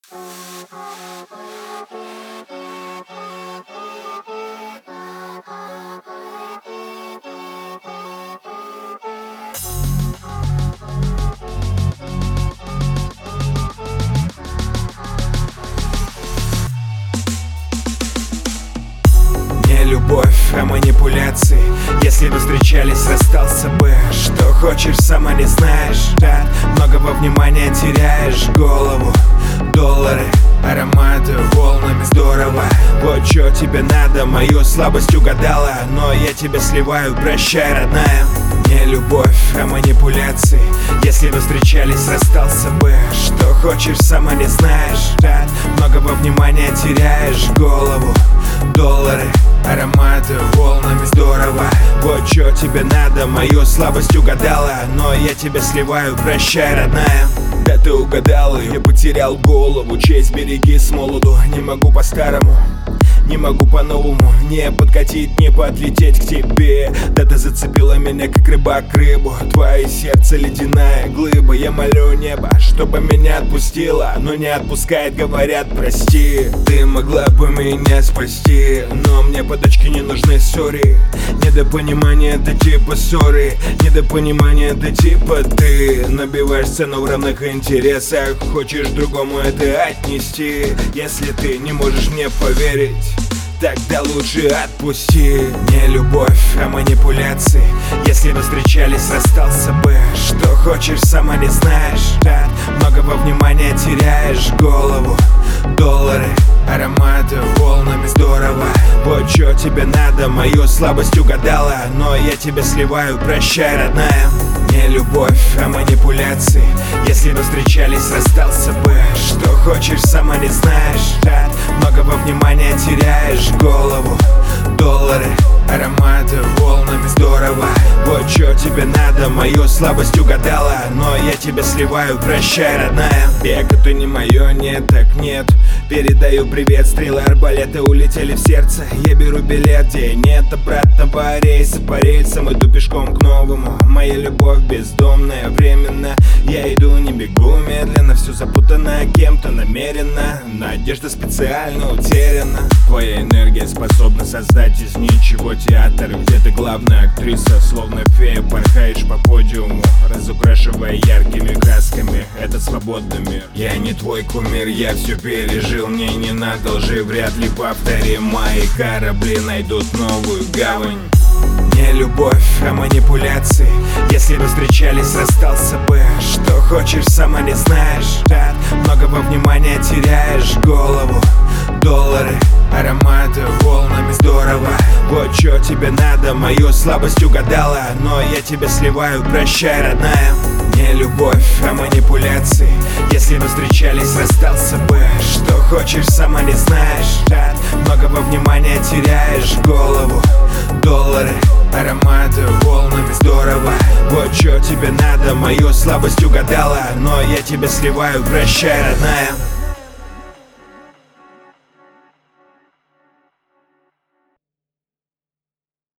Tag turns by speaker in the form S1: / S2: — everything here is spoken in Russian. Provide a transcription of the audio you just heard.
S1: Не любовь, а манипуляции. Если бы встречались, расстался бы. Что хочешь, сама не знаешь. Так многого внимания теряешь. Голову, доллары, ароматы волнами, здорово. Вот чё тебе надо, мою слабость угадала. Но я тебя сливаю, прощай, родная. Не любовь, а манипуляции. Если бы встречались, расстался бы. Что хочешь, сама не знаешь. Так многого внимания теряешь. Голову, доллары, ароматы волнами, здорово. Вот чё тебе надо, мою слабость угадала. Но я тебя сливаю, прощай, родная. Да ты угадала, я потерял голову. Честь береги с молоду, не могу по-старому, не могу по-новому, не подкатить, не подлететь к тебе. Да ты зацепила меня, как рыбак рыбу. Твое сердце ледяная глыба. Я молю небо, чтобы меня отпустило, но не отпускает, говорят, прости. Ты могла бы меня спасти, но мне подачки не нужны, сори. Недопонимание, это типа ссоры. Недопонимание, это типа ты набиваешь цену в равных интересах. Хочешь другому это отнести. Если ты не можешь мне поверить, тогда лучше отпусти. Не любовь, а манипуляции. Если бы встречались, расстался бы. Что хочешь, сама не знаешь. Так многого внимания теряешь. Голову, доллары, ароматы волнами, здорово. Вот чё тебе надо, мою слабость угадала. Но я тебя сливаю, прощай, родная. Не любовь, а манипуляции. Если бы встречались, расстался бы. Что хочешь, сама не знаешь. Так многого внимания теряешь. Голову, доллары, ароматы волнами, здорово. Вот чё тебе надо, мою слабость угадала. Но я тебя сливаю, прощай, родная. Бег это не моё, нет, так нет. Передаю привет, стрелы арбалета улетели в сердце. Я беру билет, где нет обратного рейса. По рельсам иду пешком к новому. Моя любовь бездомная, временно. Я иду, не бегу медленно. Все запутано кем-то намеренно. Надежда специально утеряна. Твоя энергия способна создать из ничего театр, где ты главная актриса. Словно фея порхаешь по подиуму, разукрашивая яркими красками этот свободный мир. Я не твой кумир, я все пережил. Мне не надо лжи, вряд ли повторим. Мои корабли найдут новую гавань. Не любовь, а манипуляции. Если бы встречались, расстался бы. Что хочешь, сама не знаешь. Так многого внимания теряешь. Голову, доллары, ароматы волнами, здорово. Вот чё тебе надо, мою слабость угадала. Но я тебя сливаю, прощай, родная. Не любовь, а манипуляции. Если бы встречались, расстался бы. Что хочешь, сама не знаешь. Так многого внимания теряешь. Голову, доллары, ароматы волнами, здорово. Вот чё тебе надо, мою слабость угадала. Но я тебя сливаю, прощай, родная.